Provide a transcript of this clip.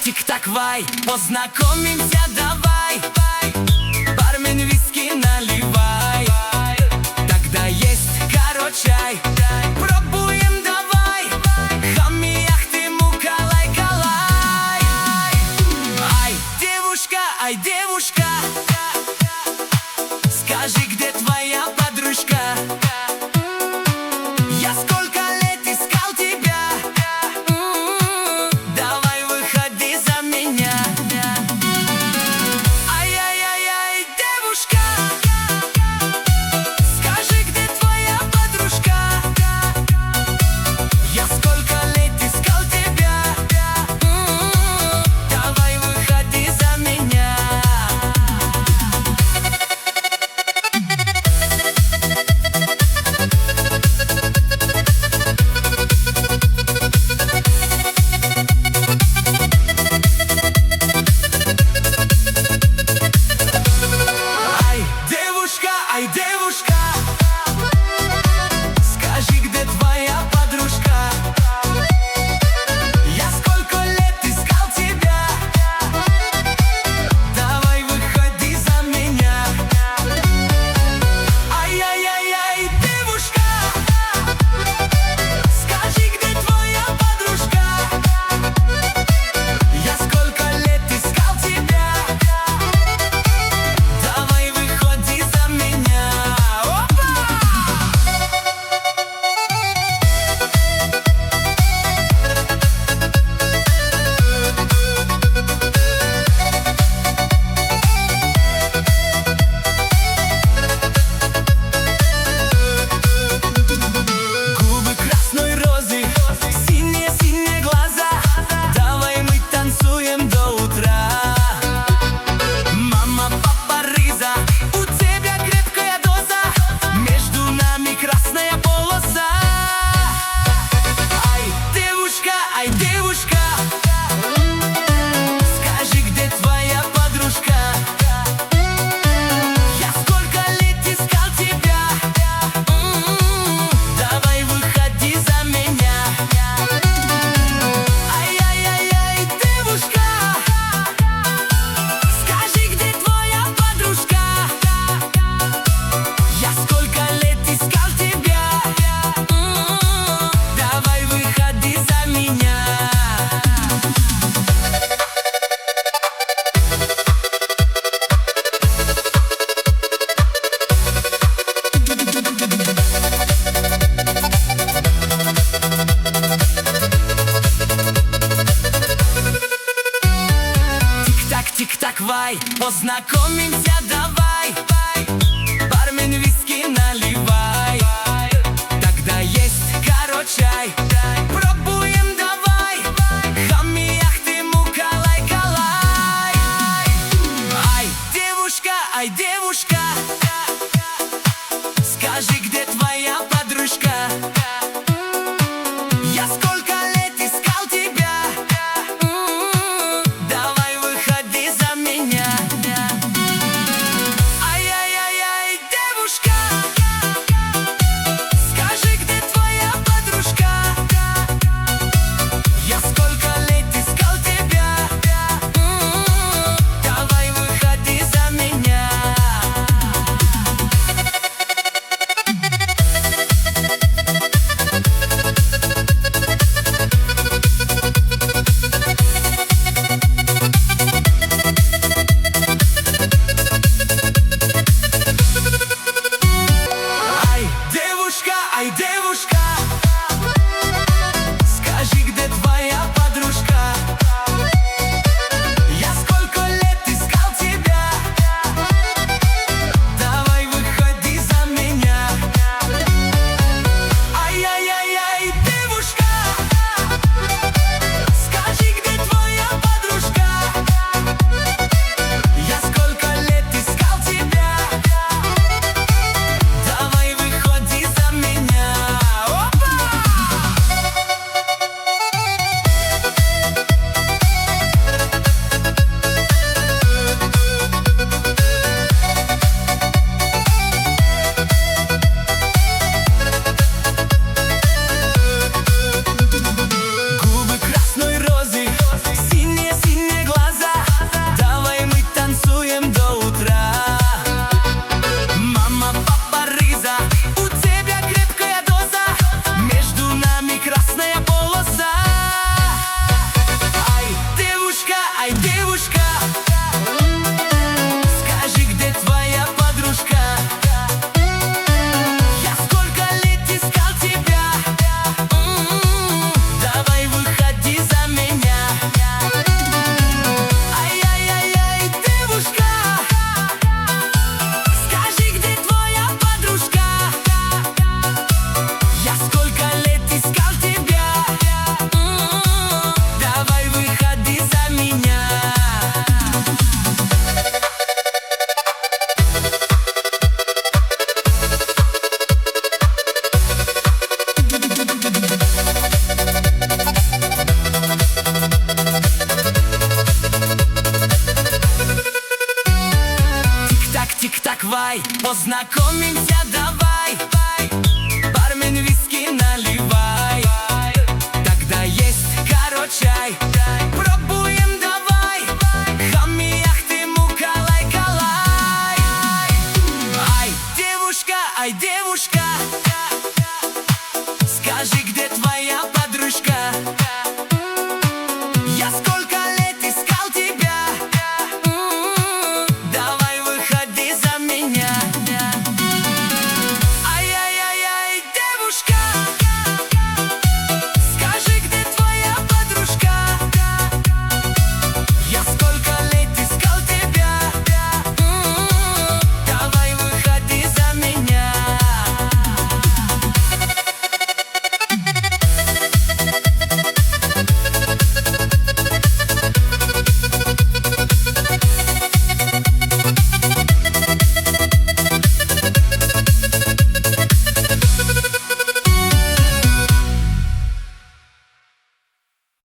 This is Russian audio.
тик-так, вай, познакомимся, давай. Бармен, виски наливай, тогда есть корочай. Пробуем, давай, хами, яхты, мукалай, калай. Ай, девушка, скажи, где твоя подружка? Я сколько лет искал тебя, давай выходи за меня. Ай-яй-яй-яй, девушка, скажи, где твоя подружка? Я сколько лет искал тебя, давай выходи за меня. Ай, девушка, скажи, где твоя подружка? Я сколько лет искал тебя, давай выходи за меня. Ай-яй-яй-яй, девушка, скажи, где твоя подружка? Я сколько лет искал тебя, давай выходи за меня. Губы красной розы, синие-синие глаза, давай мы танцуем до утра. Мама, папа, рыза, у тебя крепкая доза, между нами красная полоса. Ай, девушка, скажи, где твоя подружка? Я сколько лет искал тебя, давай выходи за меня. Ай-яй-яй-яй, девушка, скажи, где твоя подружка? Я сколько лет искал тебя, давай выходи за меня. Тик-так, вай, познакомимся, давай. Бармен, виски наливай, тогда есть корочай. Пробуем, давай, хами, яхты, мукалай, калай. Ай, девушка, скажи, где твоя подружка? Я сколько лет искал тебя, давай выходи за меня. Познакомимся